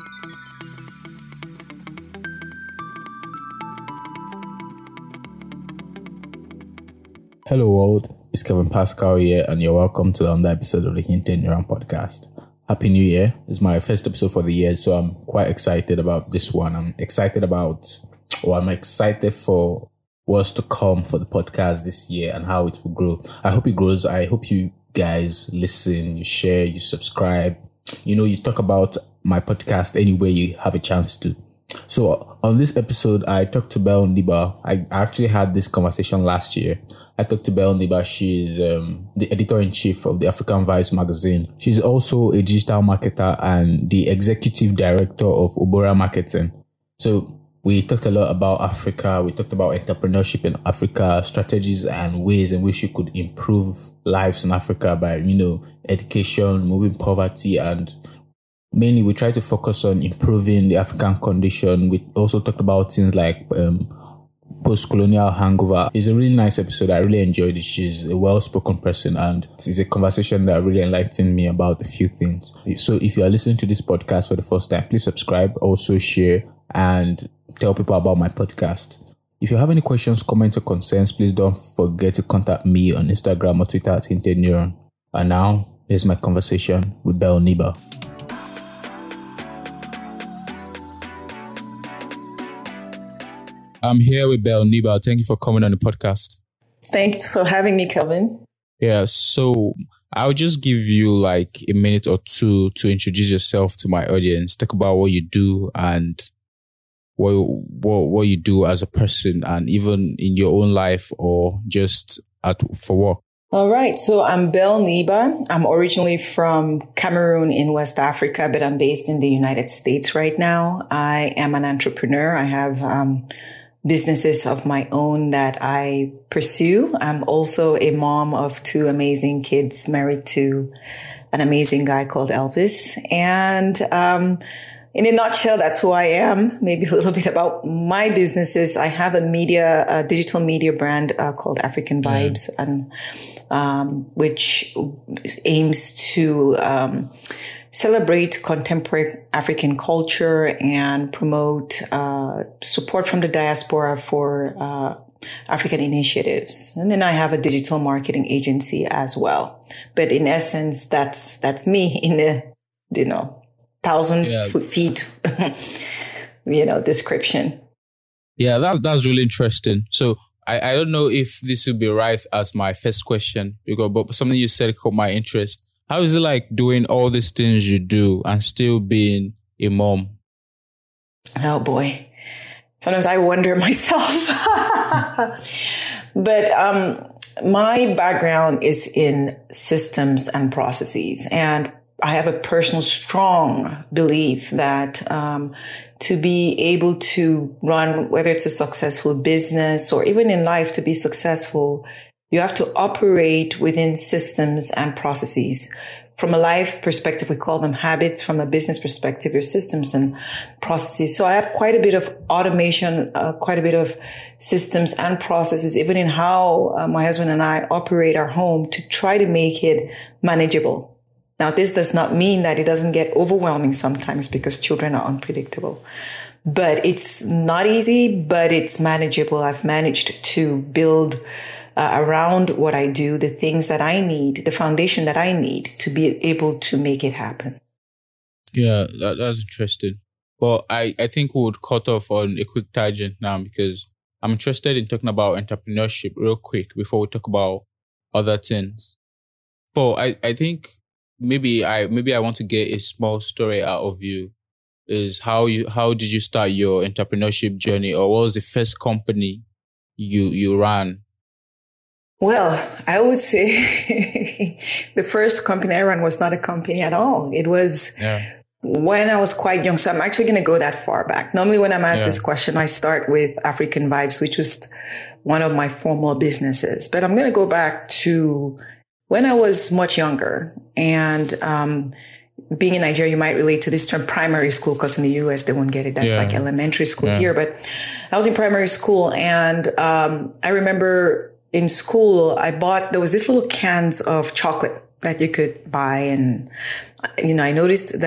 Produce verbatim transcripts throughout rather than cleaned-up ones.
Hello world, it's Kevin Pascal here and you're welcome to another episode of the Hinted Neuron podcast. Happy New Year. It's my first episode for the year, so I'm quite excited about this one. I'm excited about, or I'm excited for what's to come for the podcast this year and how it will grow. I hope it grows. I hope you guys listen, you share, you subscribe. You know, you talk about my podcast anywhere you have a chance to. So on this episode, I talked to Belle Ndiba. I actually had this conversation last year. I talked to Belle Ndiba. She's um, the editor-in-chief of the African Vibes magazine. She's also a digital marketer and the executive director of Obora Marketing. So we talked a lot about Africa. We talked about entrepreneurship in Africa, strategies and ways in which you could improve lives in Africa by, you know, education, moving poverty, and mainly, we try to focus on improving the African condition. We also talked about things like um, post-colonial hangover. It's a really nice episode. I really enjoyed it. She's a well-spoken person, and it's a conversation that really enlightened me about a few things. So if you are listening to this podcast for the first time, please subscribe, also share, and tell people about my podcast. If you have any questions, comments, or concerns, please don't forget to contact me on Instagram or Twitter at Hinted Neuron. And now, here's my conversation with Belle Ndiba. I'm here with Belle Ndiba. Thank you for coming on the podcast. Thanks for having me, Kelvin. Yeah, so I'll just give you like a minute or two to introduce yourself to my audience. Talk about what you do and what what what you do as a person, and even in your own life or just at for work. All right. So I'm Belle Ndiba. I'm originally from Cameroon in West Africa, but I'm based in the United States right now. I am an entrepreneur. I have um businesses of my own that I pursue. I'm also a mom of two amazing kids, married to an amazing guy called Elvis. And um, in a nutshell, that's who I am. Maybe a little bit about my businesses. I have a media, a digital media brand uh, called African Vibes, mm. and um, which aims to um, celebrate contemporary African culture and promote uh, support from the diaspora for uh, African initiatives. And then I have a digital marketing agency as well. But in essence, that's that's me in a, you know, thousand yeah. feet, you know, description. Yeah, that that's really interesting. So I, I don't know if this would be right as my first question, because but something you said caught my interest. How is it like doing all these things you do and still being a mom? Oh boy. Sometimes I wonder myself. But um, my background is in systems and processes. And I have a personal strong belief that um, to be able to run, whether it's a successful business or even in life to be successful, you have to operate within systems and processes. From a life perspective, we call them habits. From a business perspective, your systems and processes. So I have quite a bit of automation, uh, quite a bit of systems and processes, even in how uh, my husband and I operate our home to try to make it manageable. Now, this does not mean that it doesn't get overwhelming sometimes because children are unpredictable. But it's not easy, but it's manageable. I've managed to build Uh, around what I do, the things that I need, the foundation that I need to be able to make it happen. Yeah, that, that's interesting. But I, I think we would cut off on a quick tangent now because I'm interested in talking about entrepreneurship real quick before we talk about other things. But I, I think maybe I maybe I want to get a small story out of you. Is how you how did you start your entrepreneurship journey, or what was the first company you you ran? Well, I would say the first company I ran was not a company at all. It was yeah. when I was quite young. So I'm actually going to go that far back. Normally when I'm asked yeah. this question, I start with African Vibes, which was one of my formal businesses. But I'm going to go back to when I was much younger. And um, being in Nigeria, you might relate to this term primary school, because in the U S, they won't get it. That's yeah. like elementary school yeah. here. But I was in primary school, and um, I remember in school, I bought, there was this little cans of chocolate that you could buy. And, you know, I noticed that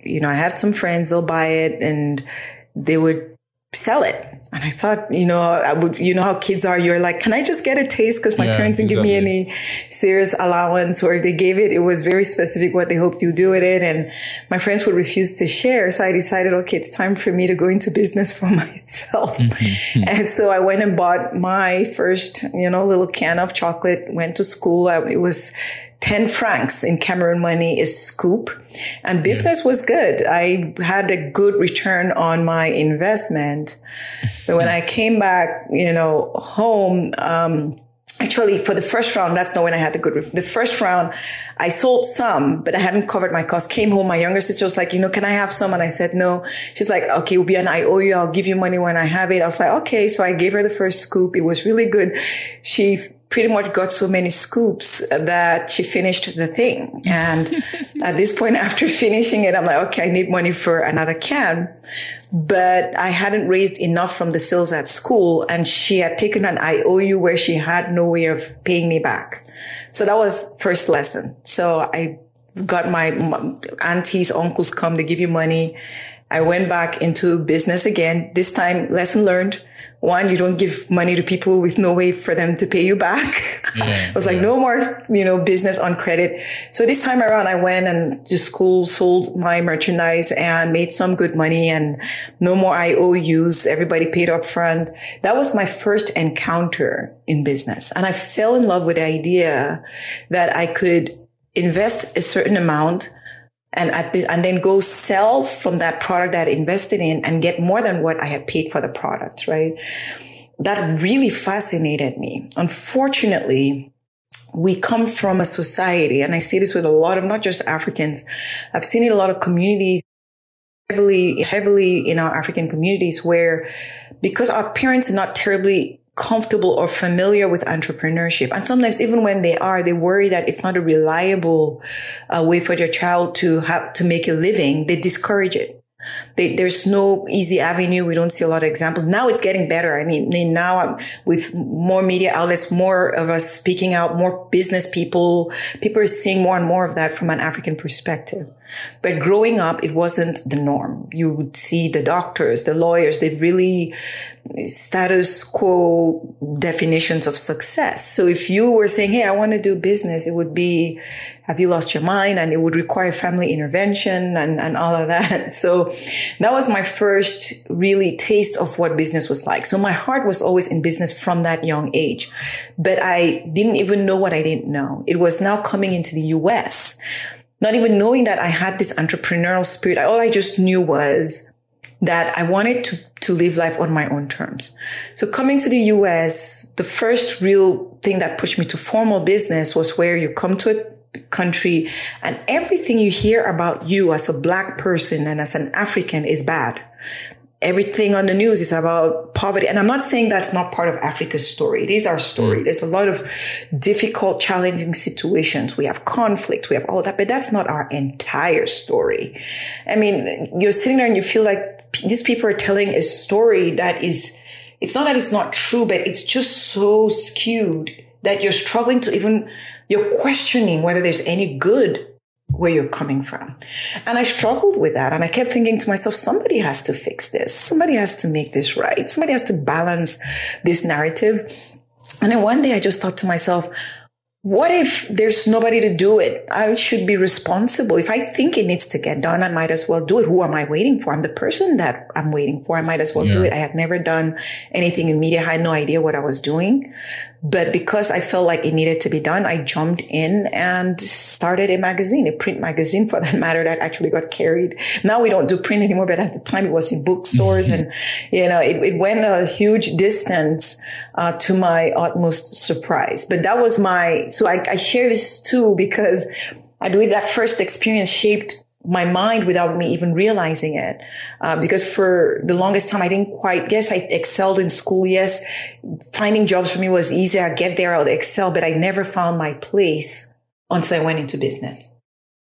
you know, I had some friends, they'll buy it and they would sell it. And I thought, you know, I would, you know how kids are, you're like, can I just get a taste? Because my yeah, parents didn't exactly. give me any serious allowance, or if they gave it, it was very specific what they hoped you do with it. And my friends would refuse to share. So I decided, okay, it's time for me to go into business for myself. Mm-hmm. And so I went and bought my first, you know, little can of chocolate, went to school. I, it was ten francs in Cameroon money is scoop, and business yeah. was good. I had a good return on my investment. But when I came back, you know, home, um, actually for the first round, that's not when I had the good, re- the first round, I sold some, but I hadn't covered my costs. Came home. My younger sister was like, you know, can I have some? And I said, no. She's like, okay, it'll be an I O U. I'll give you money when I have it. I was like, okay. So I gave her the first scoop. It was really good. She pretty much got so many scoops that she finished the thing. And at this point, after finishing it, I'm like, okay, I need money for another can. But I hadn't raised enough from the sales at school. And she had taken an I O U where she had no way of paying me back. So that was first lesson. So I got my aunties, uncles come, they give you money. I went back into business again. This time, lesson learned. One, you don't give money to people with no way for them to pay you back. Yeah, I was like, yeah. no more, you know, business on credit. So this time around, I went and to school, sold my merchandise and made some good money, and no more I O Us. Everybody paid up front. That was my first encounter in business. And I fell in love with the idea that I could invest a certain amount and at the, and then go sell from that product that I invested in and get more than what I had paid for the product, right? That really fascinated me. Unfortunately, we come from a society, and I see this with a lot of, not just Africans, I've seen it in a lot of communities, heavily, heavily in our African communities, where because our parents are not terribly comfortable or familiar with entrepreneurship. And sometimes even when they are, they worry that it's not a reliable uh, way for their child to have to make a living. They discourage it. They, there's no easy avenue. We don't see a lot of examples. Now it's getting better. I mean, I mean now um, with more media outlets, more of us speaking out, more business people, people are seeing more and more of that from an African perspective. But growing up, it wasn't the norm. You would see the doctors, the lawyers, they really status quo definitions of success. So if you were saying, hey, I want to do business, it would be, have you lost your mind? And it would require family intervention and, and all of that. So that was my first really taste of what business was like. So my heart was always in business from that young age, but I didn't even know what I didn't know. It was now coming into the U S, not even knowing that I had this entrepreneurial spirit. All I just knew was that I wanted to, to live life on my own terms. So coming to the U S, the first real thing that pushed me to formal business was where you come to a country and everything you hear about you as a Black person and as an African is bad. Everything on the news is about poverty. And I'm not saying that's not part of Africa's story. It is our story. There's a lot of difficult, challenging situations. We have conflict. We have all of that, but that's not our entire story. I mean, you're sitting there and you feel like these people are telling a story that is, it's not that it's not true, but it's just so skewed that you're struggling to even, you're questioning whether there's any good where you're coming from. And I struggled with that. And I kept thinking to myself, somebody has to fix this. Somebody has to make this right. Somebody has to balance this narrative. And then one day I just thought to myself, what if there's nobody to do it? I should be responsible. If I think it needs to get done, I might as well do it. Who am I waiting for? I'm the person that I'm waiting for. I might as well yeah. do it. I had never done anything in media. I had no idea what I was doing. But because I felt like it needed to be done, I jumped in and started a magazine, a print magazine for that matter, that actually got carried. Now we don't do print anymore, but at the time it was in bookstores and, you know, it, it went a huge distance uh, to my utmost surprise. But that was my, so I, I share this too because I believe that first experience shaped my mind without me even realizing it. Uh, because for the longest time, I didn't quite, yes, I excelled in school. Yes, finding jobs for me was easy. I get there, I'll excel, but I never found my place until I went into business.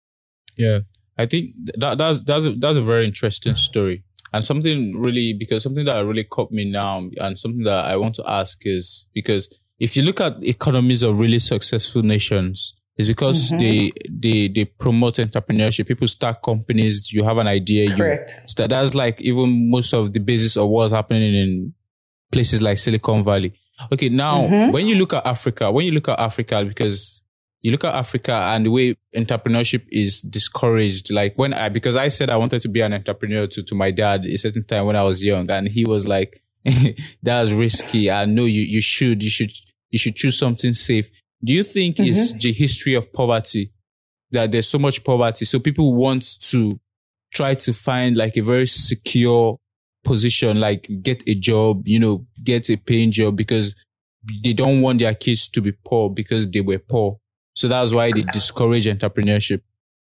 Yeah, I think that that's, that's, a, that's a very interesting story. And something really, because something that really caught me now and something that I want to ask is because if you look at economies of really successful nations, It's because mm-hmm. they they they promote entrepreneurship. People start companies. You have an idea. Correct. You start, that's like even most of the basis of what's happening in places like Silicon Valley. Okay, now mm-hmm. when you look at Africa, when you look at Africa, because you look at Africa and the way entrepreneurship is discouraged. Like when I, because I said I wanted to be an entrepreneur to, to my dad a certain time when I was young, and he was like, that's risky. I know you, you should, you should, you should choose something safe. Do you think mm-hmm. it's the history of poverty that there's so much poverty? So people want to try to find like a very secure position, like get a job, you know, get a paying job because they don't want their kids to be poor because they were poor. So that's why they discourage entrepreneurship.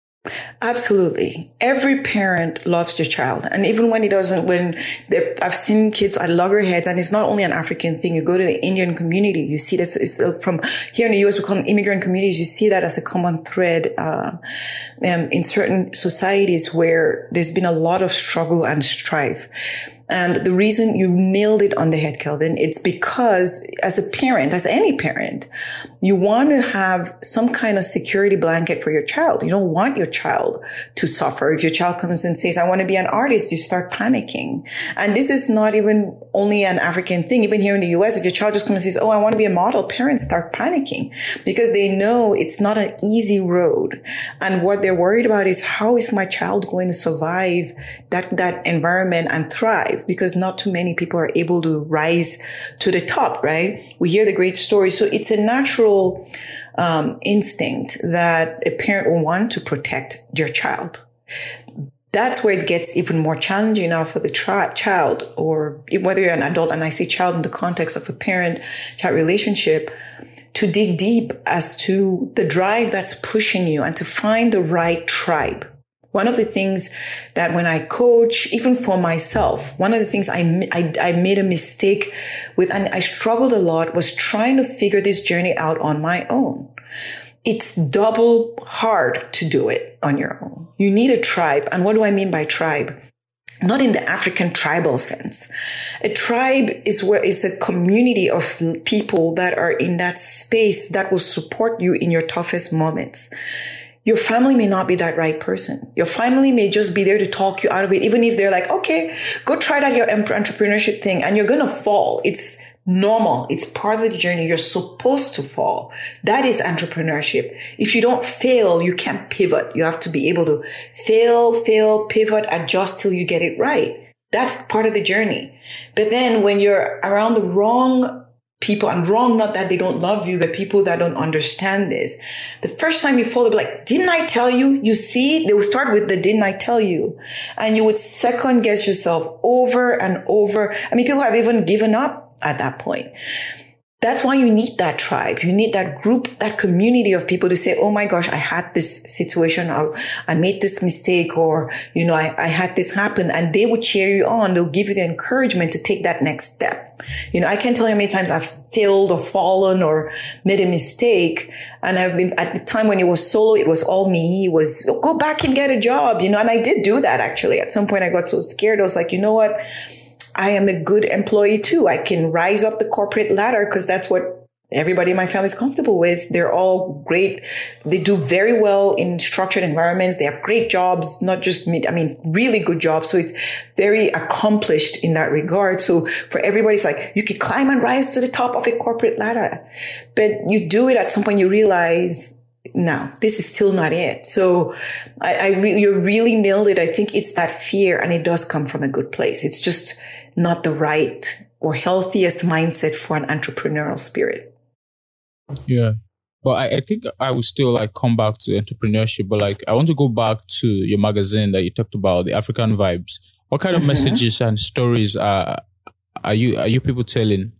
Absolutely. Every parent loves their child. And even when it doesn't, when I've seen kids at loggerheads, and it's not only an African thing. You go to the Indian community, you see this it's from here in the U S, we call them immigrant communities. You see that as a common thread uh, um, in certain societies where there's been a lot of struggle and strife. And the reason you nailed it on the head, Kelvin, it's because as a parent, as any parent, you want to have some kind of security blanket for your child. You don't want your child to suffer. If your child comes and says, I want to be an artist, you start panicking. And this is not even only an African thing. Even here in the U S, if your child just comes and says, oh, I want to be a model, parents start panicking because they know it's not an easy road. And what they're worried about is, how is my child going to survive that, that environment and thrive? Because not too many people are able to rise to the top, right? We hear the great stories. So it's a natural um, instinct that a parent will want to protect their child. That's where it gets even more challenging now for the tri- child, or whether you're an adult, and I say child in the context of a parent-child relationship, to dig deep as to the drive that's pushing you and to find the right tribe. One of the things that when I coach, even for myself, one of the things I, I, I made a mistake with, and I struggled a lot, was trying to figure this journey out on my own. It's double hard to do it on your own. You need a tribe. And what do I mean by tribe? Not in the African tribal sense. A tribe is where is a community of people that are in that space that will support you in your toughest moments. Your family may not be that right person. Your family may just be there to talk you out of it, even if they're like, okay, go try that your entrepreneurship thing, and you're going to fall. It's normal. It's part of the journey. You're supposed to fall. That is entrepreneurship. If you don't fail, you can't pivot. You have to be able to fail, fail, pivot, adjust till you get it right. That's part of the journey. But then when you're around the wrong people, and wrong, not that they don't love you, but people that don't understand this. The first time you fall, they'll be like, didn't I tell you? You see, they will start with the didn't I tell you? And you would second guess yourself over and over. I mean, people have even given up at that point. That's why you need that tribe. You need that group, that community of people to say, oh my gosh, I had this situation, or I made this mistake, or, you know, I, I had this happen. And they will cheer you on. They'll give you the encouragement to take that next step. You know, I can't tell you how many times I've failed or fallen or made a mistake. And I've been, at the time when it was solo, it was all me. It was, go back and get a job, you know, and I did do that actually. At some point I got so scared. I was like, you know what? I am a good employee too. I can rise up the corporate ladder because that's what everybody in my family is comfortable with. They're all great. They do very well in structured environments. They have great jobs, not just me. I mean, really good jobs. So it's very accomplished in that regard. So for everybody, it's like you could climb and rise to the top of a corporate ladder, but you do it at some point, you realize, no, this is still not it. So I, I re- you really nailed it. I think it's that fear, and it does come from a good place. It's just not the right or healthiest mindset for an entrepreneurial spirit. Yeah. But I, I think I would still like come back to entrepreneurship, but like I want to go back to your magazine that you talked about, the African Vibes. What kind of mm-hmm. messages and stories are are you are you people telling?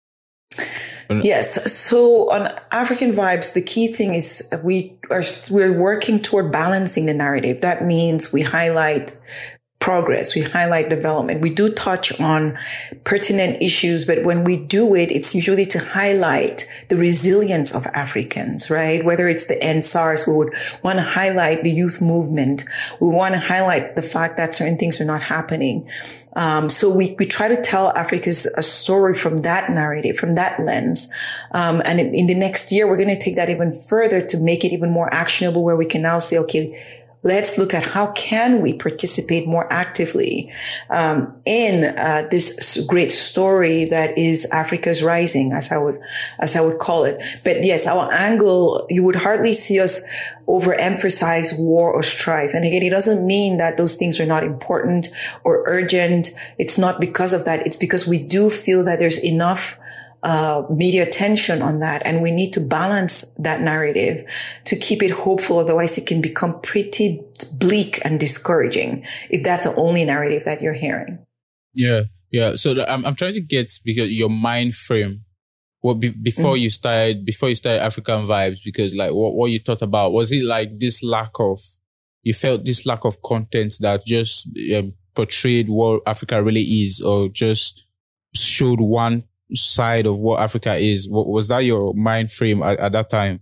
Yes. So on African Vibes, the key thing is we are we're working toward balancing the narrative. That means we highlight progress. We highlight development. We do touch on pertinent issues, but when we do it, it's usually to highlight the resilience of Africans, right? Whether it's the End SARS, we would want to highlight the youth movement. We want to highlight the fact that certain things are not happening. Um, so we, we try to tell Africa's a story from that narrative, from that lens. Um, and in, in the next year, we're going to take that even further to make it even more actionable, where we can now say, okay, let's look at how can we participate more actively um, in uh, this great story that is Africa's rising, as I would as I would call it. But yes, our angle, you would hardly see us overemphasize war or strife. And again, it doesn't mean that those things are not important or urgent. It's not because of that. It's because we do feel that there's enough Uh, media attention on that. And we need to balance that narrative to keep it hopeful. Otherwise, it can become pretty bleak and discouraging if that's the only narrative that you're hearing. Yeah. Yeah. So the, I'm, I'm trying to get because your mind frame, what be, before mm. you started, before you started African Vibes, because like what, what you thought about, was it like this lack of, you felt this lack of content that just um, portrayed what Africa really is, or just showed one side of what Africa is? What was that your mind frame at, at that time?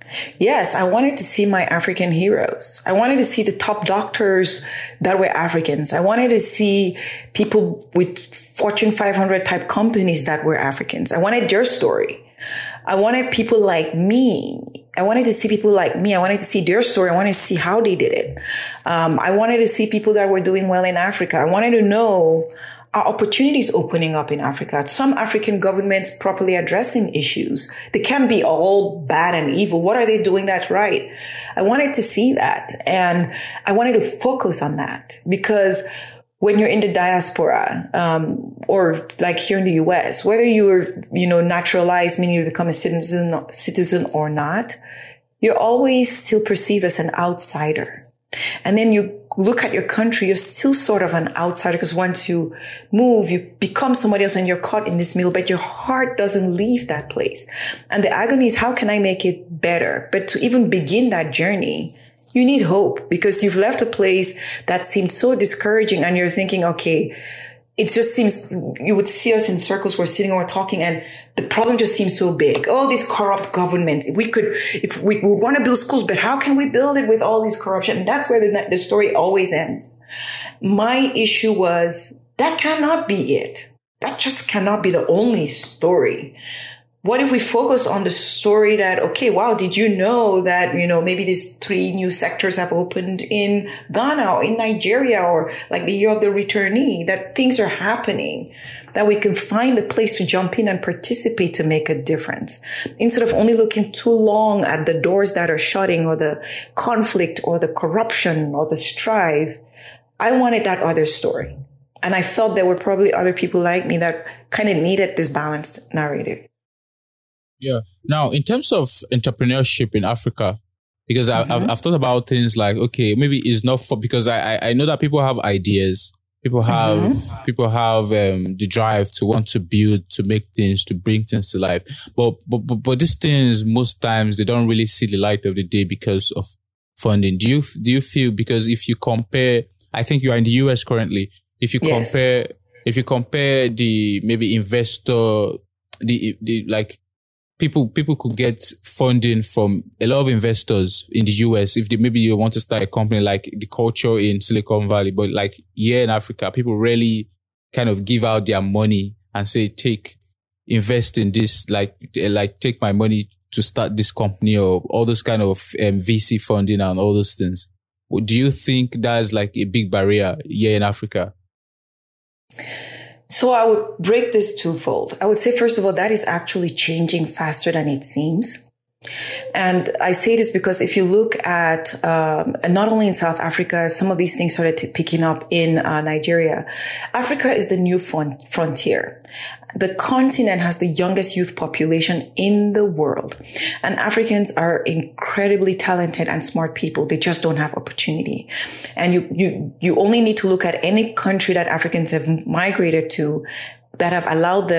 Yes, I wanted to see my African heroes. I wanted to see the top doctors that were Africans. I wanted to see people with Fortune five hundred type companies that were Africans. I wanted their story. I wanted people like me. I wanted to see people like me. I wanted to see their story. I wanted to see how they did it. Um, I wanted to see people that were doing well in Africa. I wanted to know are opportunities opening up in Africa? Some African governments properly addressing issues. They can't be all bad and evil. What are they doing that's right? I wanted to see that. And I wanted to focus on that, because when you're in the diaspora, um, or like here in the U S, whether you're, you know, naturalized, meaning you become a citizen, citizen or not, you're always still perceived as an outsider. And then you look at your country, you're still sort of an outsider, because once you move, you become somebody else and you're caught in this middle, but your heart doesn't leave that place. And the agony is, how can I make it better? But to even begin that journey, you need hope, because you've left a place that seemed so discouraging and you're thinking, okay, it just seems, you would see us in circles, we're sitting or talking, and the problem just seems so big. Oh, these corrupt governments. If we could, if we, we want to build schools, but how can we build it with all this corruption? And that's where the, the story always ends. My issue was, that cannot be it. That just cannot be the only story. What if we focus on the story that, okay, wow, did you know that, you know, maybe these three new sectors have opened in Ghana or in Nigeria, or like the year of the returnee, that things are happening, that we can find a place to jump in and participate to make a difference, instead of only looking too long at the doors that are shutting, or the conflict or the corruption or the strife. I wanted that other story. And I felt there were probably other people like me that kind of needed this balanced narrative. Yeah. Now, in terms of entrepreneurship in Africa, because mm-hmm. I've, I've thought about things like, okay, maybe it's not for, because I, I know that people have ideas. People have, mm-hmm. people have um, the drive to want to build, to make things, to bring things to life. But, but, but, but these things, most times, they don't really see the light of the day because of funding. Do you, do you feel, because if you compare, I think you are in the U S currently, if you yes. compare, if you compare the maybe investor, the, the, like, People, people could get funding from a lot of investors in the U S if they, maybe you want to start a company like the culture in Silicon Valley, but like here in Africa, people really kind of give out their money and say, take, invest in this, like, like take my money to start this company, or all those kind of um, V C funding and all those things. Do you think that's like a big barrier here in Africa? So I would break this twofold. I would say, first of all, that is actually changing faster than it seems. And I say this because if you look at, um, and not only in South Africa, some of these things started to picking up in uh, Nigeria. Africa is the new front- frontier. The continent has the youngest youth population in the world. And Africans are incredibly talented and smart people. They just don't have opportunity. And you, you, you only need to look at any country that Africans have migrated to that have allowed them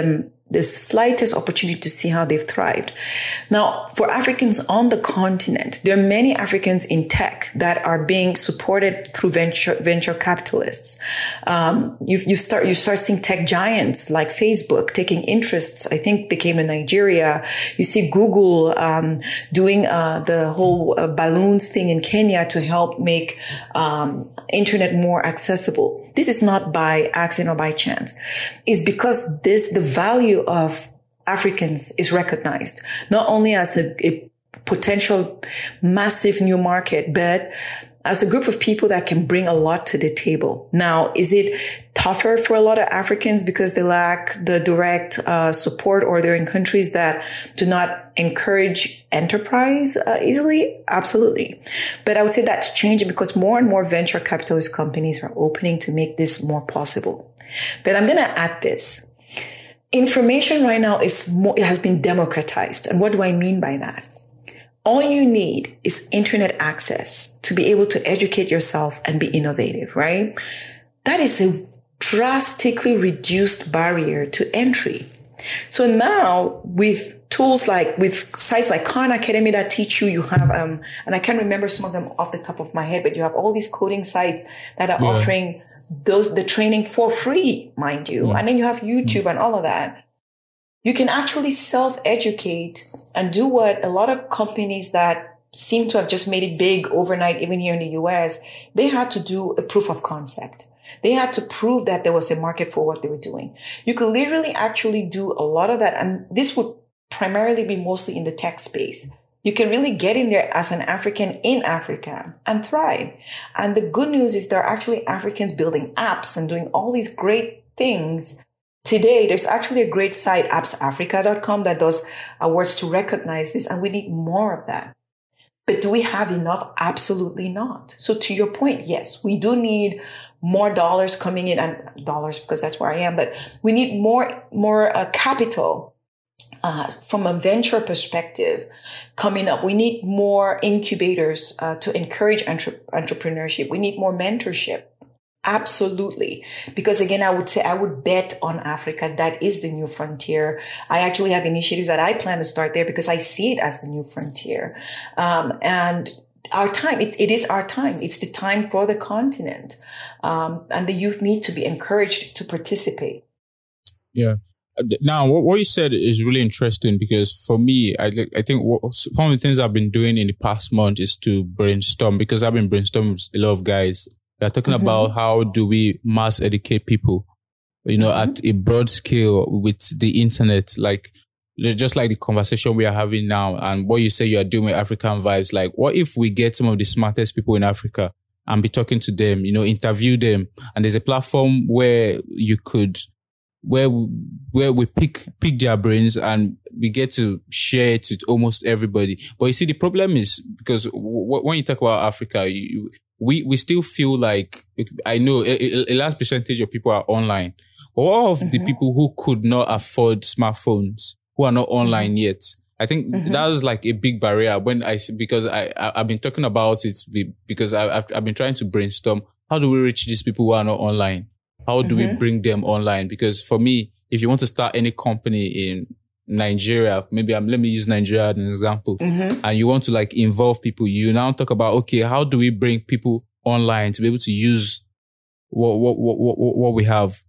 the slightest opportunity to see how they've thrived. Now, for Africans on the continent, there are many Africans in tech that are being supported through venture venture capitalists. Um, you, you start you start seeing tech giants like Facebook taking interests. I think they came in Nigeria. You see Google um, doing uh, the whole uh, balloons thing in Kenya to help make um, internet more accessible. This is not by accident or by chance. It's because this the value of Africans is recognized, not only as a, a potential massive new market, but as a group of people that can bring a lot to the table. Now, is it tougher for a lot of Africans because they lack the direct uh, support, or they're in countries that do not encourage enterprise uh, easily? Absolutely. But I would say that's changing because more and more venture capitalist companies are opening to make this more possible. But I'm going to add this. Information right now is more, it has been democratized. And what do I mean by that? All you need is internet access to be able to educate yourself and be innovative, right? That is a drastically reduced barrier to entry. So now with tools like, with sites like Khan Academy that teach you, you have, um, and I can't remember some of them off the top of my head, but you have all these coding sites that are yeah. offering those, the training for free, mind you. Yeah. And then you have YouTube and all of that. You can actually self-educate and do what a lot of companies that seem to have just made it big overnight, even here in the U S, they had to do a proof of concept. They had to prove that there was a market for what they were doing. You could literally actually do a lot of that. And this would primarily be mostly in the tech space. You can really get in there as an African in Africa and thrive. And the good news is there are actually Africans building apps and doing all these great things. Today, there's actually a great site, apps africa dot com, that does awards to recognize this, and we need more of that. But do we have enough? Absolutely not. So to your point, yes, we do need more dollars coming in, and dollars because that's where I am, but we need more, more uh, capital uh, from a venture perspective coming up. We need more incubators uh, to encourage entre- entrepreneurship. We need more mentorship. Absolutely. Because again, I would say I would bet on Africa. That is the new frontier. I actually have initiatives that I plan to start there because I see it as the new frontier. Um, and our time, it, it is our time. It's the time for the continent. Um, and the youth need to be encouraged to participate. Yeah. Now, what, what you said is really interesting because for me, I, I think what, one of the things I've been doing in the past month is to brainstorm, because I've been brainstorming with a lot of guys. They're talking mm-hmm. about how do we mass educate people, you know, mm-hmm. at a broad scale with the internet, like just like the conversation we are having now and what you say you are doing with African Vibes. Like, what if we get some of the smartest people in Africa and be talking to them, you know, interview them, and there's a platform where you could, where we, where we pick pick their brains and we get to share it with almost everybody. But you see, the problem is because w- when you talk about Africa, you, we we still feel like, I know a, a large percentage of people are online. But all of mm-hmm. the people who could not afford smartphones, who are not online mm-hmm. yet, I think mm-hmm. that's like a big barrier when I see, because I, I I've been talking about it because I, I've I've been trying to brainstorm, how do we reach these people who are not online? How do mm-hmm. we bring them online? Because for me, if you want to start any company in Nigeria, maybe I'm, let me use Nigeria as an example, mm-hmm. and you want to like involve people, you now talk about, okay, how do we bring people online to be able to use what what what what, what we have?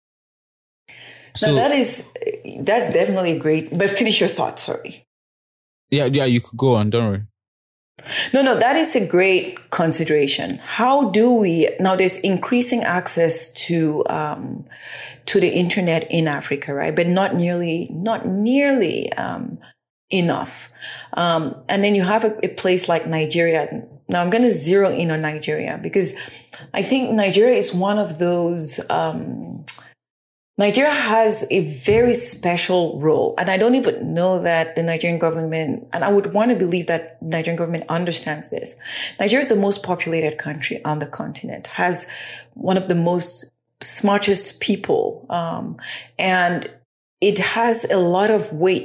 So now that is, that's definitely great, but finish your thought, sorry. Yeah, yeah, you could go on, don't worry. No, no, that is a great consideration. How do we, now there's increasing access to, um, to the internet in Africa, right? But not nearly, not nearly, um, enough. Um, and then you have a, a place like Nigeria. Now I'm going to zero in on Nigeria because I think Nigeria is one of those, um, Nigeria has a very special role, and I don't even know that the Nigerian government, and I would want to believe that the Nigerian government understands this. Nigeria is the most populated country on the continent, has one of the most smartest people, um, and it has a lot of weight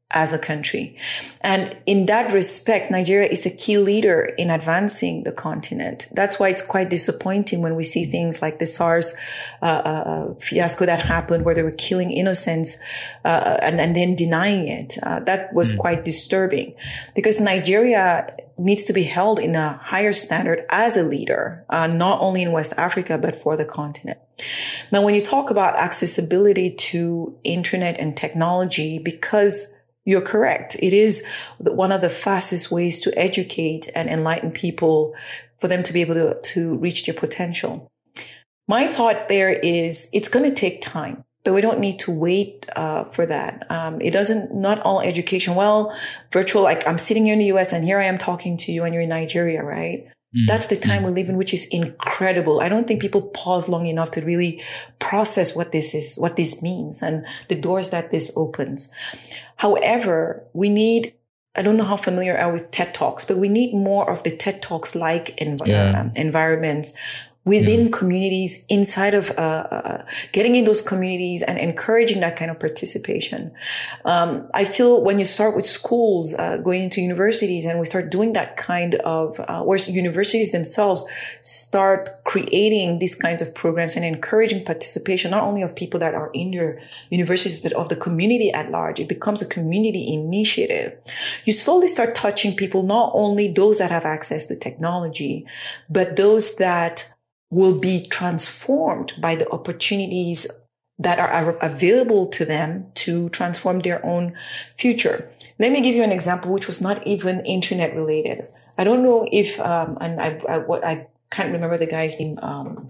as a country. And in that respect, Nigeria is a key leader in advancing the continent. That's why it's quite disappointing when we see things like the SARS uh, uh, fiasco that happened, where they were killing innocents uh, and, and then denying it. Uh, that was mm. quite disturbing, because Nigeria needs to be held in a higher standard as a leader, uh, not only in West Africa, but for the continent. Now, when you talk about accessibility to internet and technology, because you're correct, it is one of the fastest ways to educate and enlighten people for them to be able to, to reach their potential. My thought there is it's going to take time, but we don't need to wait uh, for that. Um, it doesn't, not all education, well, virtual, like I'm sitting here in the U S and here I am talking to you and you're in Nigeria, right? Mm. That's the time mm. we live in, which is incredible. I don't think people pause long enough to really process what this is, what this means and the doors that this opens. However, we need, I don't know how familiar you are with TED Talks, but we need more of the TED Talks like env- yeah. um, environments within yeah. communities, inside of uh, uh, getting in those communities and encouraging that kind of participation. Um, I feel when you start with schools, uh, going into universities, and we start doing that kind of, uh, where universities themselves start creating these kinds of programs and encouraging participation, not only of people that are in their universities, but of the community at large. It becomes a community initiative. You slowly start touching people, not only those that have access to technology, but those that will be transformed by the opportunities that are available to them to transform their own future. Let me give you an example, which was not even internet related. I don't know if, um, and I, I, what, I can't remember the guy's name, um,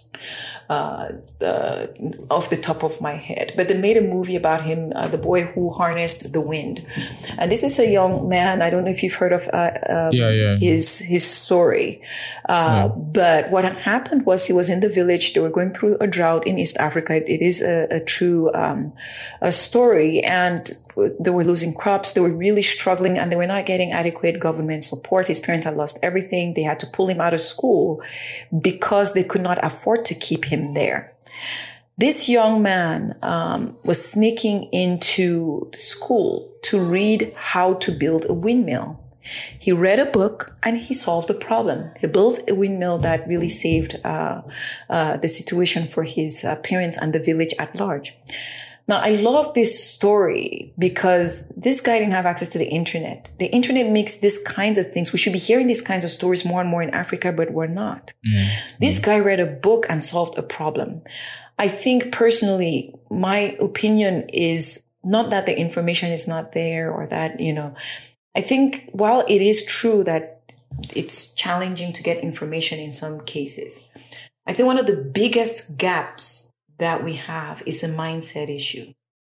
uh, the, off the top of my head, but they made a movie about him, uh, the boy who harnessed the wind. And this is a young man. I don't know if you've heard of, uh, um, yeah, yeah. his, his story. Uh, yeah. But what happened was he was in the village. They were going through a drought in East Africa. It is a, a true, um, a story. And they were losing crops. They were really struggling and they were not getting adequate government support. His parents had lost everything. They had to pull him out of school because they could not afford to keep him there. This young man um, was sneaking into school to read how to build a windmill. He read a book and he solved the problem. He built a windmill that really saved uh, uh, the situation for his uh, parents and the village at large. Now, I love this story because this guy didn't have access to the internet. The internet makes these kinds of things. We should be hearing these kinds of stories more and more in Africa, but we're not. Mm. This guy read a book and solved a problem. I think personally, my opinion is not that the information is not there or that, you know, I think while it is true that it's challenging to get information in some cases, I think one of the biggest gaps that we have is a mindset issue.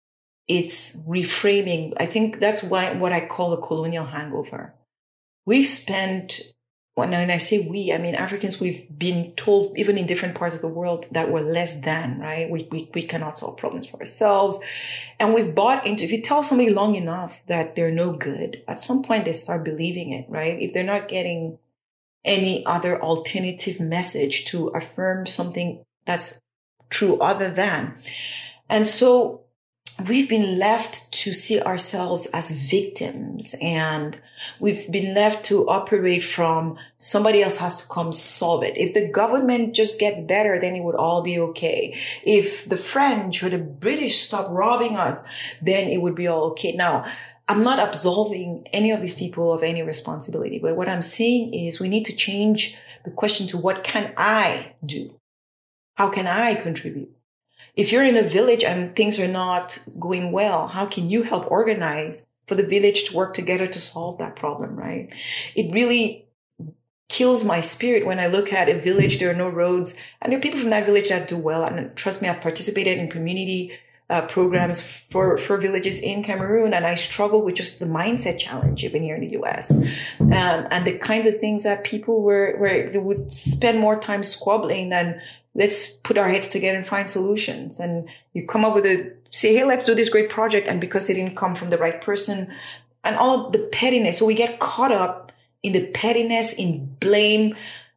It's reframing. I think that's why what I call the colonial hangover. We've spent, when I say we, I mean Africans, we've been told, even in different parts of the world, that we're less than, right? We, we, we cannot solve problems for ourselves. And we've bought into, if you tell somebody long enough that they're no good, at some point they start believing it, right? If they're not getting any other alternative message to affirm something that's true other than. And so we've been left to see ourselves as victims, and we've been left to operate from somebody else has to come solve it. If the government just gets better, then it would all be okay. If the French or the British stop robbing us, then it would be all okay. Now, I'm not absolving any of these people of any responsibility, but what I'm saying is we need to change the question to what can I do? How can I contribute? If you're in a village and things are not going well, how can you help organize for the village to work together to solve that problem, right? It really kills my spirit when I look at a village, there are no roads, and there are people from that village that do well. And trust me, I've participated in community uh, programs for, for villages in Cameroon, and I struggle with just the mindset challenge even here in the U S. Um, and the kinds of things that people were, where they would spend more time squabbling than let's put our heads together and find solutions. And you come up with a, say, hey, let's do this great project. And because it didn't come from the right person and all the pettiness. So we get caught up in the pettiness, in blame.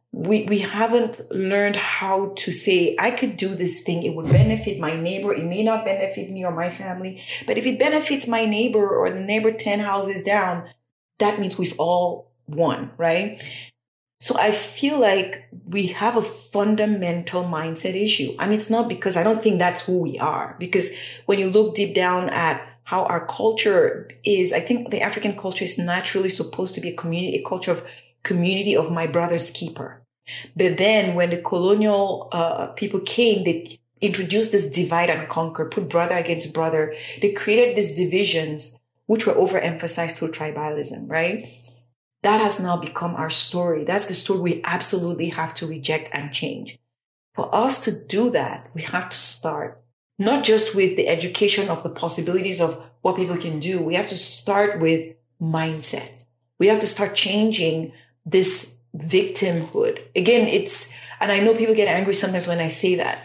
we, we haven't learned how to say, I could do this thing. It would benefit my neighbor. It may not benefit me or my family, but if it benefits my neighbor or the neighbor ten houses down, that means we've all won, right? So I feel like we have a fundamental mindset issue. And it's not because I don't think that's who we are. Because when you look deep down at how our culture is, I think the African culture is naturally supposed to be a community, a culture of community of my brother's keeper. But then when the colonial uh, people came, they introduced this divide and conquer, put brother against brother. They created these divisions, which were overemphasized through tribalism, right? That has now become our story. That's the story we absolutely have to reject and change. For us to do that, we have to start not just with the education of the possibilities of what people can do. We have to start with mindset. We have to start changing this victimhood. Again, it's, and I know people get angry sometimes when I say that,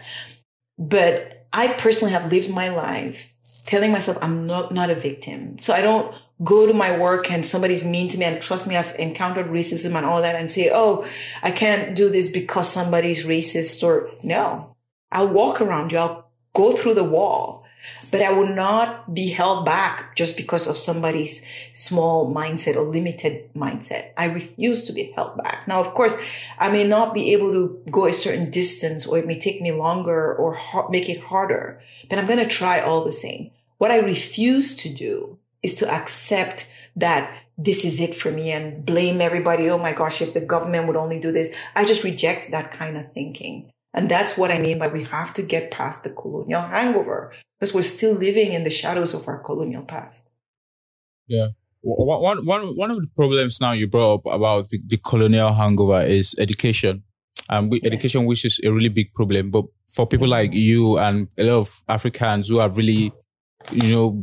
but I personally have lived my life telling myself I'm not, not a victim. So I don't go to my work and somebody's mean to me, and trust me, I've encountered racism and all that, and say, oh, I can't do this because somebody's racist. Or no, I'll walk around you. I'll go through the wall, but I will not be held back just because of somebody's small mindset or limited mindset. I refuse to be held back. Now, of course, I may not be able to go a certain distance, or it may take me longer or ha- make it harder, but I'm going to try all the same. What I refuse to do is to accept that this is it for me and blame everybody. Oh my gosh, if the government would only do this. I just reject that kind of thinking. And that's what I mean by we have to get past the colonial hangover, because we're still living in the shadows of our colonial past. Yeah. One, one, one of the problems now you brought up about the, the colonial hangover is education. Um, yes. Education, which is a really big problem. But for people like you and a lot of Africans who have really, you know,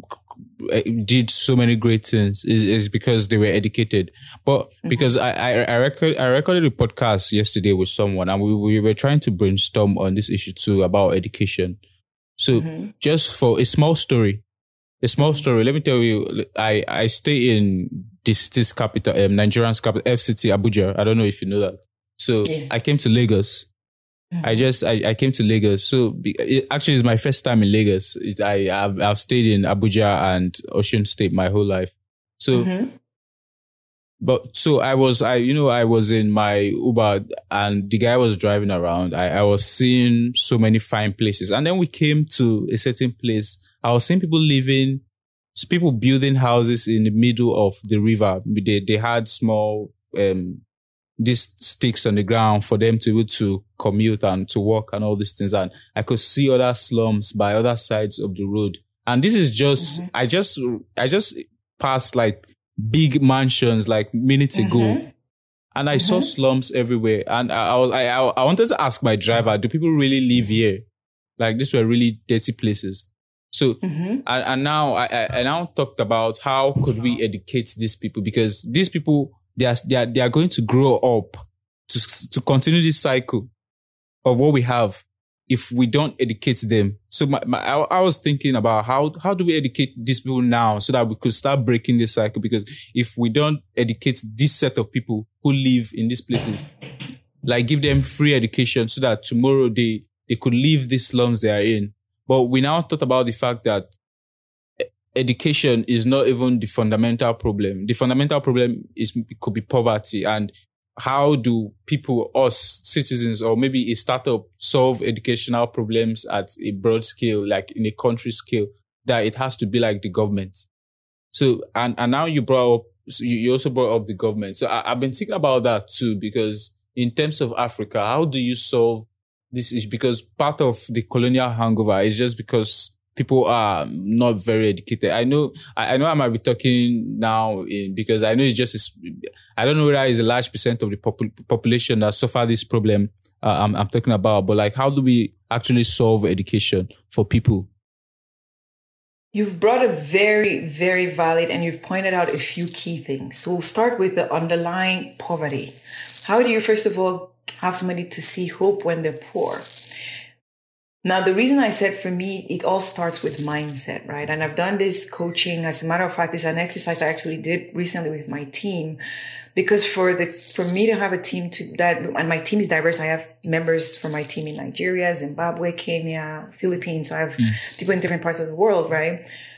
did so many great things, is, is because they were educated. But because mm-hmm. I I I, record, I recorded a podcast yesterday with someone, and we, we were trying to brainstorm on this issue too about education. So mm-hmm. just for a small story, a small story, let me tell you, I, I stay in this, this capital, um, Nigerian's capital, F C T, Abuja. I don't know if you know that. So yeah. I came to Lagos. I just, I, I came to Lagos. So it actually it's my first time in Lagos. It, I, I've, I've stayed in Abuja and Osun State my whole life. So, mm-hmm. but so I was, I, you know, I was in my Uber and the guy was driving around. I, I was seeing so many fine places. And then we came to a certain place. I was seeing people living, people building houses in the middle of the river. They, they had small, um, these sticks on the ground for them to be able to commute and to walk and all these things. And I could see other slums by other sides of the road. And this is just, mm-hmm. I just, I just passed like big mansions like minutes mm-hmm. ago. And I mm-hmm. saw slums everywhere. And I, I was, I, I wanted to ask my driver, do people really live here? Like these were really dirty places. So, mm-hmm. and, and now I, I, I now talked about how could we educate these people, because these people, They are, they are, they are going to grow up to, to continue this cycle of what we have if we don't educate them. So my, my, I, I was thinking about how, how do we educate these people now so that we could start breaking this cycle? Because if we don't educate this set of people who live in these places, like give them free education so that tomorrow they, they could leave these slums they are in. But we now thought about the fact that education is not even the fundamental problem. The fundamental problem is could be poverty. And how do people, us citizens, or maybe a startup, solve educational problems at a broad scale, like in a country scale, that it has to be like the government. So, and, and now you brought up, so you also brought up the government. So I, I've been thinking about that too, because in terms of Africa, how do you solve this issue? Because part of the colonial hangover is just because people are not very educated. I know, I know I might be talking now in, because I know it's just, I don't know whether it's a large percent of the popul- population that suffer this problem uh, I'm, I'm talking about, but like, how do we actually solve education for people? You've brought a very, very valid, and you've pointed out a few key things. So we'll start with the underlying poverty. How do you, first of all, have somebody to see hope when they're poor? Now, the reason I said for me, it all starts with mindset, right? And I've done this coaching. As a matter of fact, it's an exercise I actually did recently with my team, because for the, for me to have a team to that, and my team is diverse. I have members from my team in Nigeria, Zimbabwe, Kenya, Philippines. So I have mm. people in different parts of the world, right?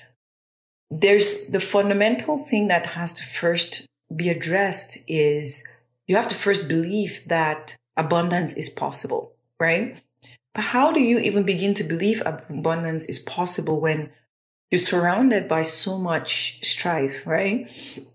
There's the fundamental thing that has to first be addressed is you have to first believe that abundance is possible, right? But how do you even begin to believe abundance is possible when you're surrounded by so much strife, right?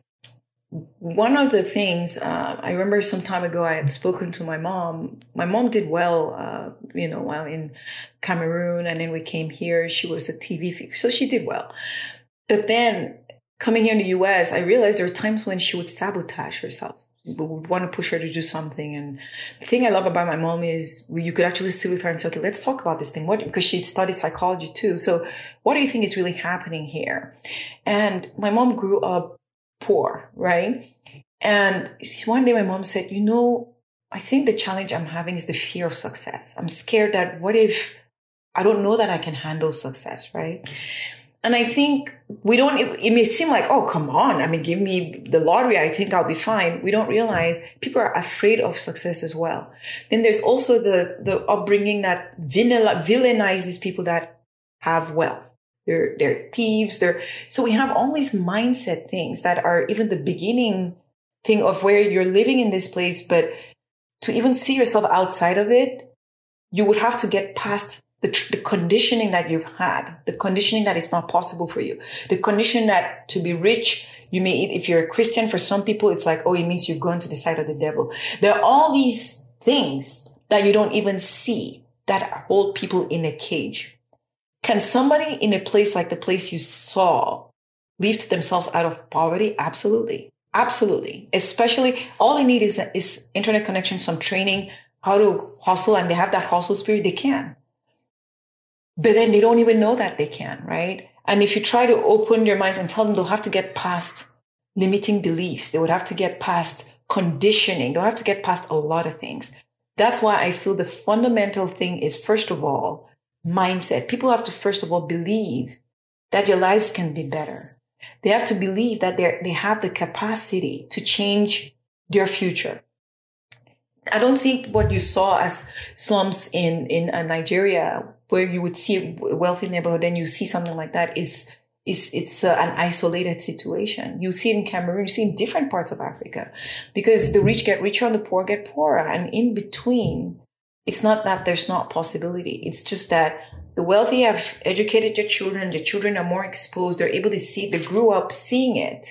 One of the things, uh, I remember some time ago, I had spoken to my mom. My mom did well, uh, you know, while in Cameroon, and then we came here. She was a T V figure, so she did well. But then coming here in the U S, I realized there were times when she would sabotage herself. People would want to push her to do something. And the thing I love about my mom is you could actually sit with her and say, okay, let's talk about this thing. What, because she'd studied psychology too. So what do you think is really happening here? And my mom grew up poor, right? And one day my mom said, you know, I think the challenge I'm having is the fear of success. I'm scared that what if I don't know that I can handle success, right? And I think we don't, it, it may seem like, oh, come on. I mean, give me the lottery. I think I'll be fine. We don't realize people are afraid of success as well. Then there's also the, the upbringing that villainizes people that have wealth. They're, they're thieves. They're, so we have all these mindset things that are even the beginning thing of where you're living in this place. But to even see yourself outside of it, you would have to get past The, the conditioning that you've had, the conditioning that it's not possible for you, the condition that to be rich, you may, if you're a Christian, for some people, it's like, oh, it means you've gone to the side of the devil. There are all these things that you don't even see that hold people in a cage. Can somebody in a place like the place you saw lift themselves out of poverty? Absolutely. Absolutely. Especially all they need is, is internet connection, some training, how to hustle, and they have that hustle spirit, they can. But then they don't even know that they can, right? And if you try to open their minds and tell them they'll have to get past limiting beliefs, they would have to get past conditioning, they'll have to get past a lot of things. That's why I feel the fundamental thing is, first of all, mindset. People have to, first of all, believe that their lives can be better. They have to believe that they they have the capacity to change their future. I don't think what you saw as slums in, in uh, Nigeria, where you would see a wealthy neighborhood, then you see something like that, is, is it's uh, an isolated situation. You see it in Cameroon, you see it in different parts of Africa, because the rich get richer and the poor get poorer. And in between, it's not that there's not possibility. It's just that the wealthy have educated their children. The children are more exposed. They're able to see it. They grew up seeing it.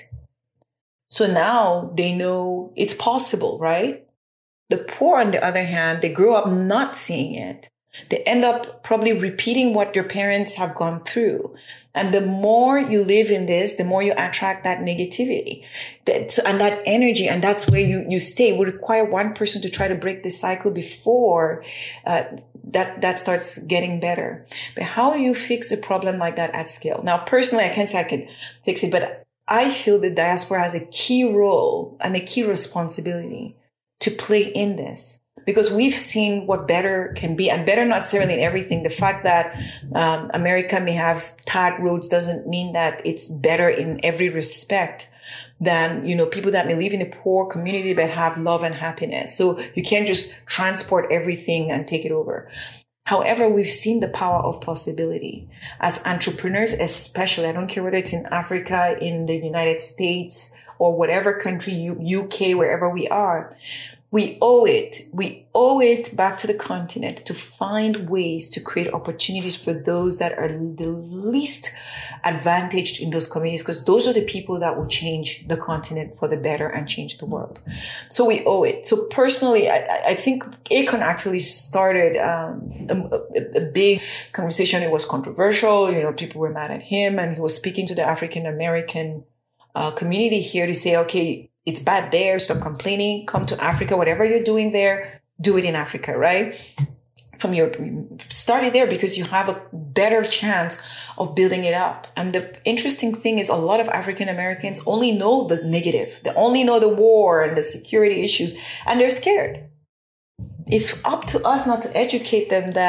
So now they know it's possible, right? The poor, on the other hand, they grew up not seeing it. They end up probably repeating what their parents have gone through. And the more you live in this, the more you attract that negativity that, and that energy. And that's where you, you stay. It would require one person to try to break the cycle before uh, that, that starts getting better. But how do you fix a problem like that at scale? Now, personally, I can't say I can fix it, but I feel the diaspora has a key role and a key responsibility to play in this, because we've seen what better can be, and better not necessarily in everything. The fact that um, America may have tarred roads doesn't mean that it's better in every respect than, you know, people that may live in a poor community but have love and happiness. So you can't just transport everything and take it over. However, we've seen the power of possibility as entrepreneurs, especially. I don't care whether it's in Africa, in the United States, or whatever country, U K, wherever we are. We owe it. We owe it back to the continent to find ways to create opportunities for those that are the least advantaged in those communities, because those are the people that will change the continent for the better and change the world. So we owe it. So personally, I, I think Akon actually started um, a, a big conversation. It was controversial. You know, people were mad at him, and he was speaking to the African American uh, community here to say, okay, it's bad there. Stop complaining. Come to Africa. Whatever you're doing there, do it in Africa, right? From your, start it there, because you have a better chance of building it up. And the interesting thing is, a lot of African Americans only know the negative. They only know the war and the security issues, and they're scared. It's up to us not to educate them that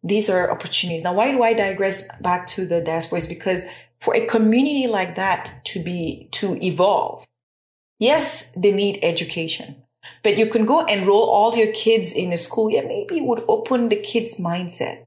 these are opportunities. Now, why do I digress back to the diaspora? Is because for a community like that to be, to evolve, yes, they need education, but you can go enroll all your kids in a school. Yeah, maybe it would open the kids' mindset.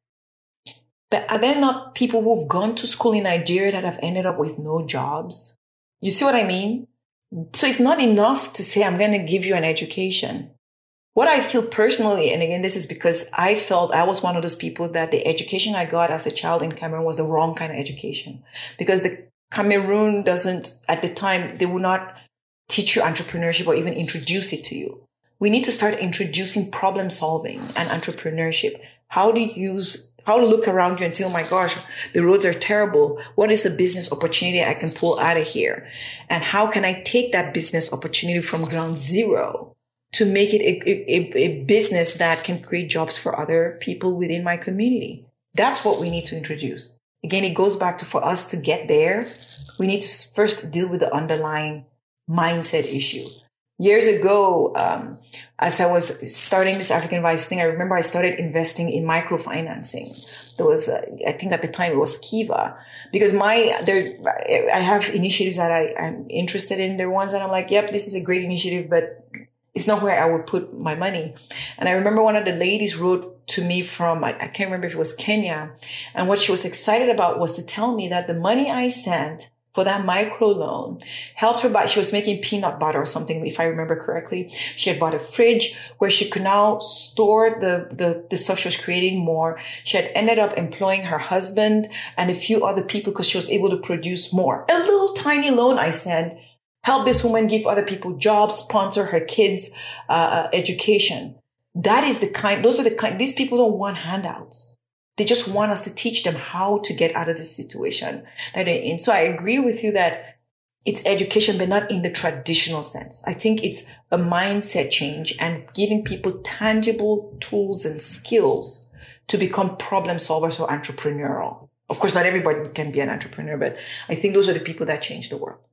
But are there not people who've gone to school in Nigeria that have ended up with no jobs? You see what I mean? So it's not enough to say, I'm going to give you an education. What I feel personally, and again, this is because I felt I was one of those people that the education I got as a child in Cameroon was the wrong kind of education. Because the Cameroon doesn't, at the time, they would not teach you entrepreneurship or even introduce it to you. We need to start introducing problem solving and entrepreneurship. How to use, how to look around you and say, oh my gosh, the roads are terrible. What is the business opportunity I can pull out of here? And how can I take that business opportunity from ground zero to make it a, a, a business that can create jobs for other people within my community? That's what we need to introduce. Again, it goes back to, for us to get there, we need to first deal with the underlying mindset issue. Years ago, um, as I was starting this African Vice thing, I remember I started investing in microfinancing. There was, uh, I think at the time it was Kiva, because my, there, I have initiatives that I, I'm interested in. There are ones that I'm like, yep, this is a great initiative, but it's not where I would put my money. And I remember one of the ladies wrote to me from, I, I can't remember if it was Kenya. And what she was excited about was to tell me that the money I sent for that micro loan helped her buy, she was making peanut butter or something, if I remember correctly. She had bought a fridge where she could now store the, the, the stuff she was creating more. She had ended up employing her husband and a few other people because she was able to produce more. A little tiny loan I sent helped this woman give other people jobs, sponsor her kids' uh, education. That is the kind, those are the kind, these people don't want handouts. They just want us to teach them how to get out of the situation that they're in. So I agree with you that it's education, but not in the traditional sense. I think it's a mindset change and giving people tangible tools and skills to become problem solvers or entrepreneurial. Of course, not everybody can be an entrepreneur, but I think those are the people that change the world.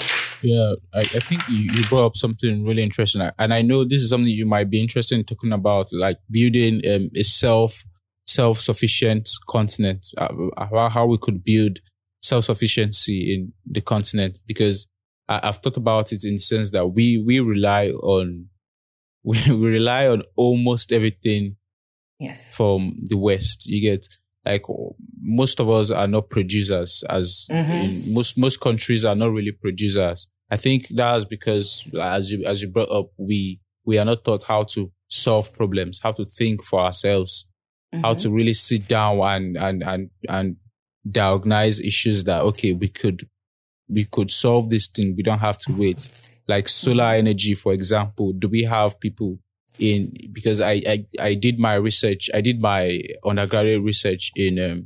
Yeah, I, I think you, you brought up something really interesting. And I know this is something you might be interested in talking about, like building um, a self self-sufficient continent, uh, how, how we could build self-sufficiency in the continent, because I, I've thought about it in the sense that we we rely on we, we rely on almost everything yes. from the West. You get, like, most of us are not producers, as mm-hmm. in most most countries are not really producers. I think that's because, as you as you brought up, we we are not taught how to solve problems, how to think for ourselves. Mm-hmm. How to really sit down and, and, and, and diagnose issues that, okay, we could, we could solve this thing. We don't have to wait. Like solar energy, for example. Do we have people in, because I, I, I did my research, I did my undergraduate research in, um,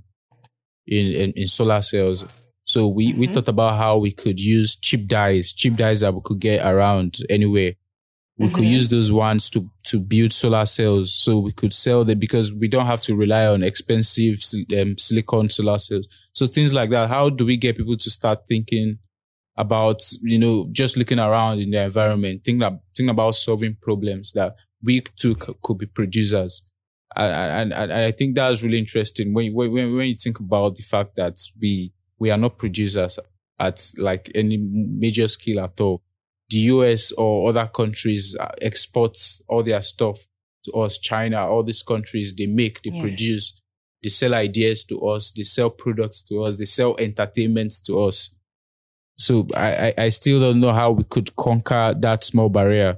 in, in, in solar cells. So we, mm-hmm. we thought about how we could use cheap dyes, cheap dyes that we could get around anywhere. We mm-hmm. could use those ones to, to build solar cells, so we could sell them because we don't have to rely on expensive um, silicon solar cells. So things like that. How do we get people to start thinking about, you know, just looking around in the environment, thinking, thinking about solving problems that we too c- could be producers? And, and, and I think that's really interesting when, when, when you think about the fact that we, we are not producers at like any major scale at all. The U S or other countries export all their stuff to us. China, all these countries, they make, they yes. produce, they sell ideas to us, they sell products to us, they sell entertainment to us. So I, I, I still don't know how we could conquer that small barrier.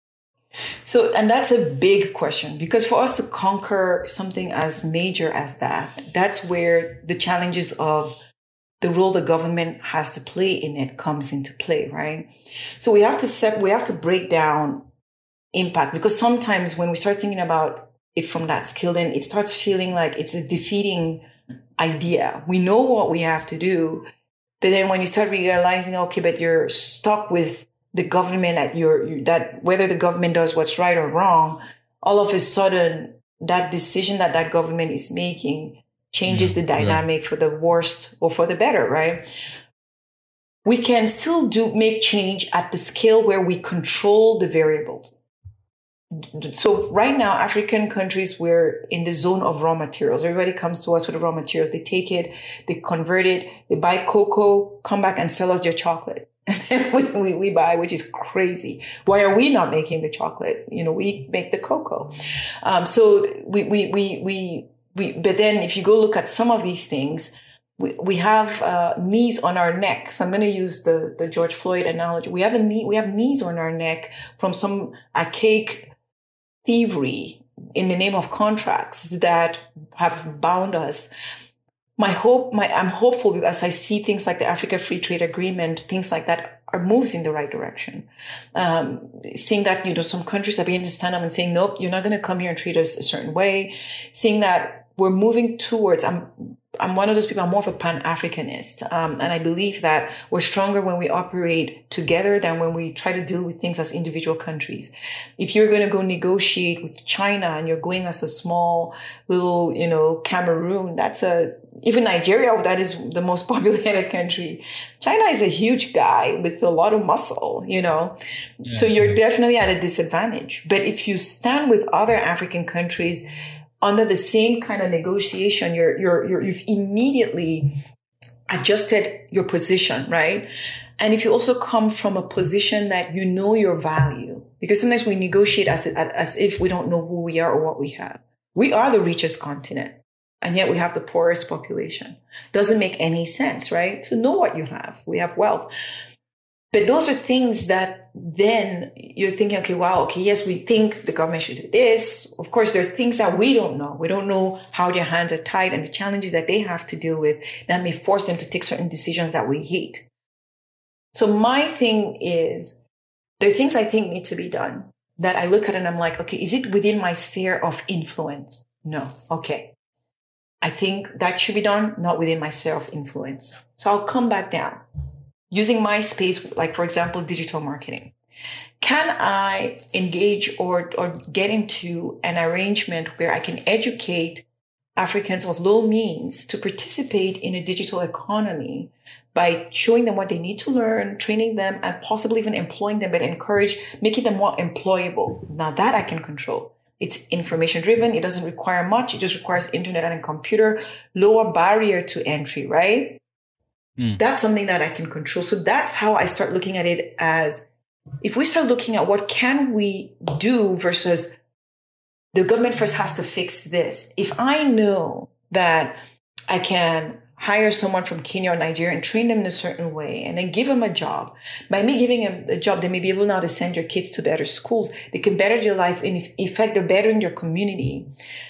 So, and that's a big question, because for us to conquer something as major as that, that's where the challenges of the role the government has to play in it comes into play, right? So we have to set, we have to break down impact, because sometimes when we start thinking about it from that skill, then it starts feeling like it's a defeating idea. We know what we have to do, but then when you start realizing, okay, but you're stuck with the government at your, that whether the government does what's right or wrong, all of a sudden that decision that that government is making changes yeah, the dynamic yeah. for the worst or for the better, right? We can still do make change at the scale where we control the variables. So right now, African countries, we're in the zone of raw materials. Everybody comes to us with the raw materials. They take it, they convert it, they buy cocoa, come back and sell us their chocolate. And then we, we, we buy, which is crazy. Why are we not making the chocolate? You know, we make the cocoa. Um, so we, we, we, we, we, but then if you go look at some of these things, we, we have, uh, knees on our neck. So I'm going to use the, the George Floyd analogy. We have a knee, we have knees on our neck from some archaic thievery in the name of contracts that have bound us. My hope, my, I'm hopeful because I see things like the Africa Free Trade Agreement, things like that are moves in the right direction. Um, seeing that, you know, some countries are beginning to stand up and saying, nope, you're not going to come here and treat us a certain way. Seeing that we're moving towards, I'm, I'm one of those people, I'm more of a Pan-Africanist. Um, and I believe that we're stronger when we operate together than when we try to deal with things as individual countries. If you're going to go negotiate with China and you're going as a small little, you know, Cameroon, that's a, even Nigeria, that is the most populated country. China is a huge guy with a lot of muscle, you know, yeah. So you're definitely at a disadvantage. But if you stand with other African countries under the same kind of negotiation, you're, you're, you're, you've immediately adjusted your position, right? And if you also come from a position that you know your value, because sometimes we negotiate as, as if we don't know who we are or what we have. We are the richest continent, and yet we have the poorest population. Doesn't make any sense, right? So know what you have. We have wealth. But those are things that then you're thinking, okay, wow, okay, yes, we think the government should do this. Of course, there are things that we don't know. We don't know how their hands are tied and the challenges that they have to deal with that may force them to take certain decisions that we hate. So my thing is, there are things I think need to be done that I look at and I'm like, okay, is it within my sphere of influence? No. Okay. I think that should be done, not within my sphere of influence. So I'll come back down. Using my space, like, for example, digital marketing. Can I engage or, or get into an arrangement where I can educate Africans of low means to participate in a digital economy by showing them what they need to learn, training them, and possibly even employing them, but encourage, making them more employable? Now that I can control. It's information driven. It doesn't require much. It just requires internet and a computer, lower barrier to entry, right? That's something that I can control. So that's how I start looking at it as, if we start looking at what can we do versus the government first has to fix this. If I know that I can hire someone from Kenya or Nigeria and train them in a certain way and then give them a job, by me giving them a job, they may be able now to send your kids to better schools. They can better their life. And in effect, they're bettering their community.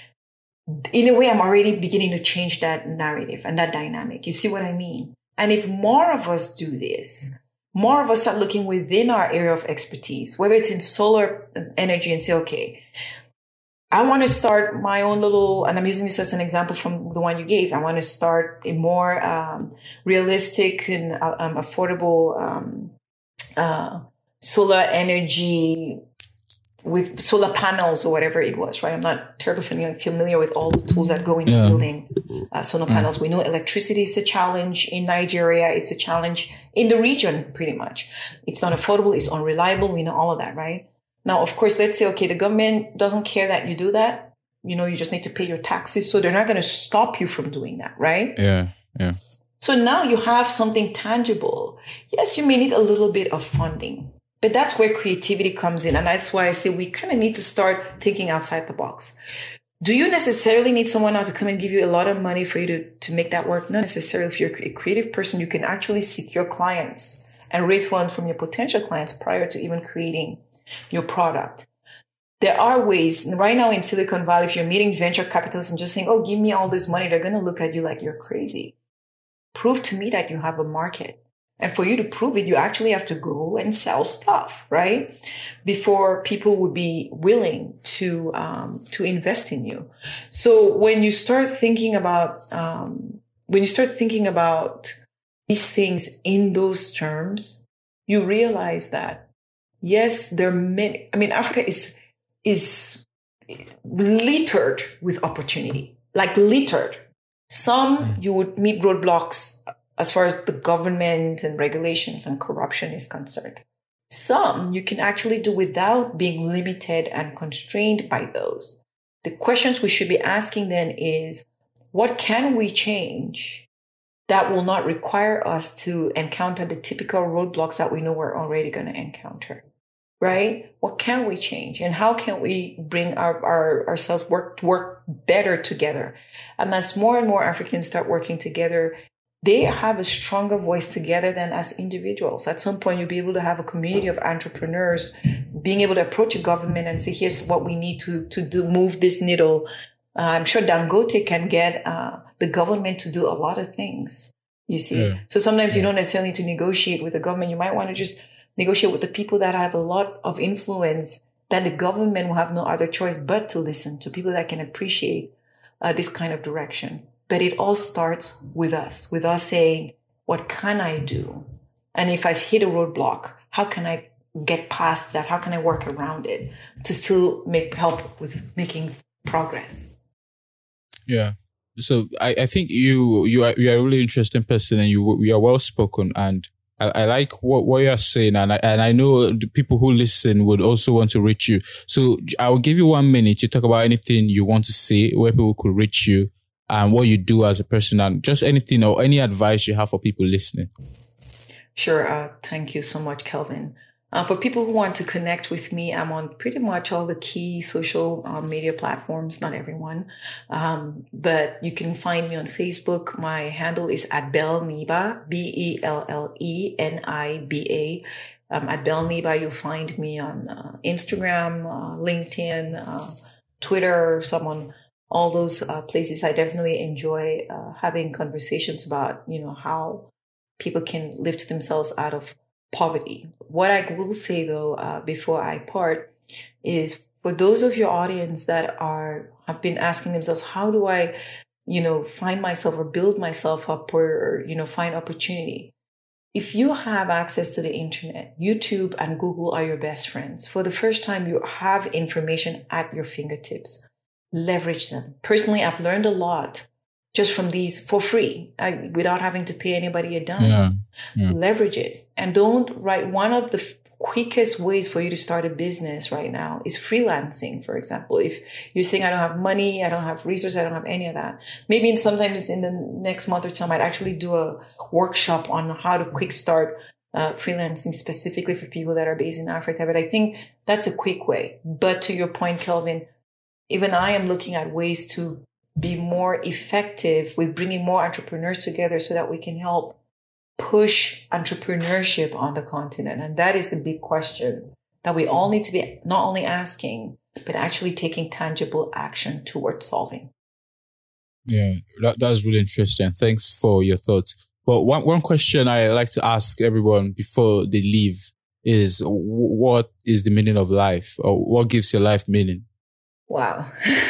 In a way, I'm already beginning to change that narrative and that dynamic. You see what I mean? And if more of us do this, more of us start looking within our area of expertise, whether it's in solar energy, and say, okay, I want to start my own little, and I'm using this as an example from the one you gave. I want to start a more um, realistic and uh, um, affordable um, uh, solar energy with solar panels or whatever it was, right? I'm not terribly familiar, familiar with all the tools that go into yeah. building uh, solar mm. panels. We know electricity is a challenge in Nigeria. It's a challenge in the region, pretty much. It's not affordable. It's unreliable. We know all of that, right? Now, of course, let's say, okay, the government doesn't care that you do that. You know, you just need to pay your taxes. So they're not going to stop you from doing that, right? Yeah, yeah. So now you have something tangible. Yes, you may need a little bit of funding. But that's where creativity comes in. And that's why I say we kind of need to start thinking outside the box. Do you necessarily need someone now to come and give you a lot of money for you to, to make that work? Not necessarily. If you're a creative person, you can actually secure clients and raise funds from your potential clients prior to even creating your product. There are ways. Right now in Silicon Valley, if you're meeting venture capitalists and just saying, oh, give me all this money, they're going to look at you like you're crazy. Prove to me that you have a market. And for you to prove it, you actually have to go and sell stuff, right? Before people would be willing to, um, to invest in you. So when you start thinking about, um, when you start thinking about these things in those terms, you realize that, yes, there are many, I mean, Africa is, is littered with opportunity, like littered. Some you would meet roadblocks as far as the government and regulations and corruption is concerned. Some you can actually do without being limited and constrained by those. The questions we should be asking then is, what can we change that will not require us to encounter the typical roadblocks that we know we're already going to encounter, right? What can we change? And how can we bring our, our ourselves work to work better together? And as more and more Africans start working together, they have a stronger voice together than as individuals. At some point, you'll be able to have a community of entrepreneurs being able to approach a government and say, here's what we need to, to do, move this needle. Uh, I'm sure Dangote can get uh, the government to do a lot of things, you see. Yeah. So sometimes you don't necessarily need to negotiate with the government. You might want to just negotiate with the people that have a lot of influence, that the government will have no other choice but to listen to, people that can appreciate uh, this kind of direction. But it all starts with us, with us saying, what can I do? And if I've hit a roadblock, how can I get past that? How can I work around it to still make help with making progress? Yeah. So I, I think you you are you are a really interesting person, and you you are well spoken, and I, I like what, what you are saying, and I and I know the people who listen would also want to reach you. So I will give you one minute to talk about anything you want to say, where people could reach you, and what you do as a person, and just anything or any advice you have for people listening. Sure. Uh, thank you so much, Kelvin. Uh, for people who want to connect with me, I'm on pretty much all the key social uh, media platforms, not everyone. Um, but you can find me on Facebook. My handle is at Bell Niba, B E L L E N I B A. Um, at Bell Niba, you'll find me on uh, Instagram, uh, LinkedIn, uh, Twitter, someone, all those uh, places. I definitely enjoy uh, having conversations about, you know, how people can lift themselves out of poverty. What I will say though, uh, before I part, is for those of your audience that are have been asking themselves, how do I, you know, find myself or build myself up or, you know, find opportunity? If you have access to the internet, YouTube and Google are your best friends. For the first time, you have information at your fingertips. Leverage them. Personally, I've learned a lot just from these for free, I, without having to pay anybody a dime. Yeah, yeah. Leverage it. And don't write. One of the f- quickest ways for you to start a business right now is freelancing, for example. If you're saying, I don't have money, I don't have resources, I don't have any of that. Maybe in sometimes in the next month or two, I might actually do a workshop on how to quick start uh, freelancing specifically for people that are based in Africa. But I think that's a quick way. But to your point, Kelvin, even I am looking at ways to be more effective with bringing more entrepreneurs together so that we can help push entrepreneurship on the continent. And that is a big question that we all need to be not only asking, but actually taking tangible action towards solving. Yeah, that, that's really interesting. Thanks for your thoughts. But one, one question I like to ask everyone before they leave is, what is the meaning of life, or what gives your life meaning? Wow.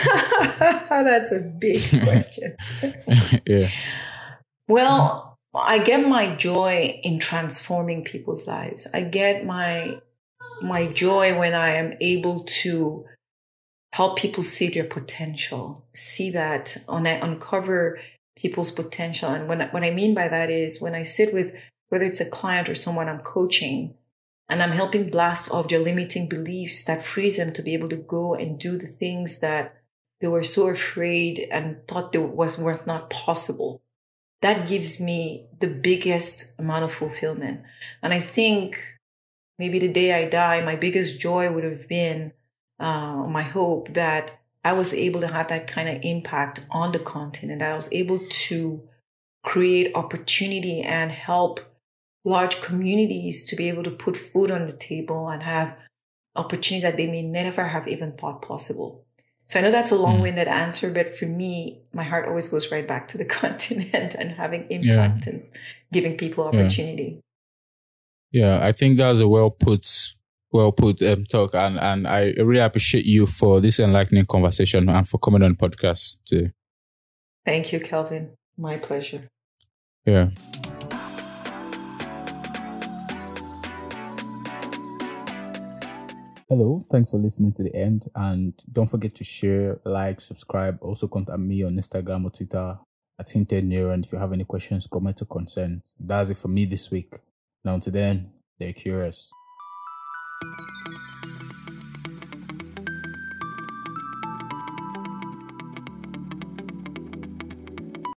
That's a big question. Yeah. Well, I get my joy in transforming people's lives. I get my my joy when I am able to help people see their potential, see that, when I uncover people's potential. And when, what I mean by that is when I sit with, whether it's a client or someone I'm coaching, and I'm helping blast off their limiting beliefs that frees them to be able to go and do the things that they were so afraid and thought that was worth not possible. That gives me the biggest amount of fulfillment. And I think maybe the day I die, my biggest joy would have been uh, my hope that I was able to have that kind of impact on the continent, that I was able to create opportunity and help large communities to be able to put food on the table and have opportunities that they may never have even thought possible. So I know that's a long-winded answer, but for me, my heart always goes right back to the continent and having impact yeah. and giving people opportunity. Yeah, yeah, I think that's a well put, well put um, talk, and and I really appreciate you for this enlightening conversation and for coming on the podcast too. Thank you, Kelvin. My pleasure. Yeah. Hello, thanks for listening to the end, and don't forget to share, like, subscribe. Also contact me on Instagram or Twitter at Hinted Neuron if you have any questions, comments, or concerns. That's it for me this week. Now until then, stay curious.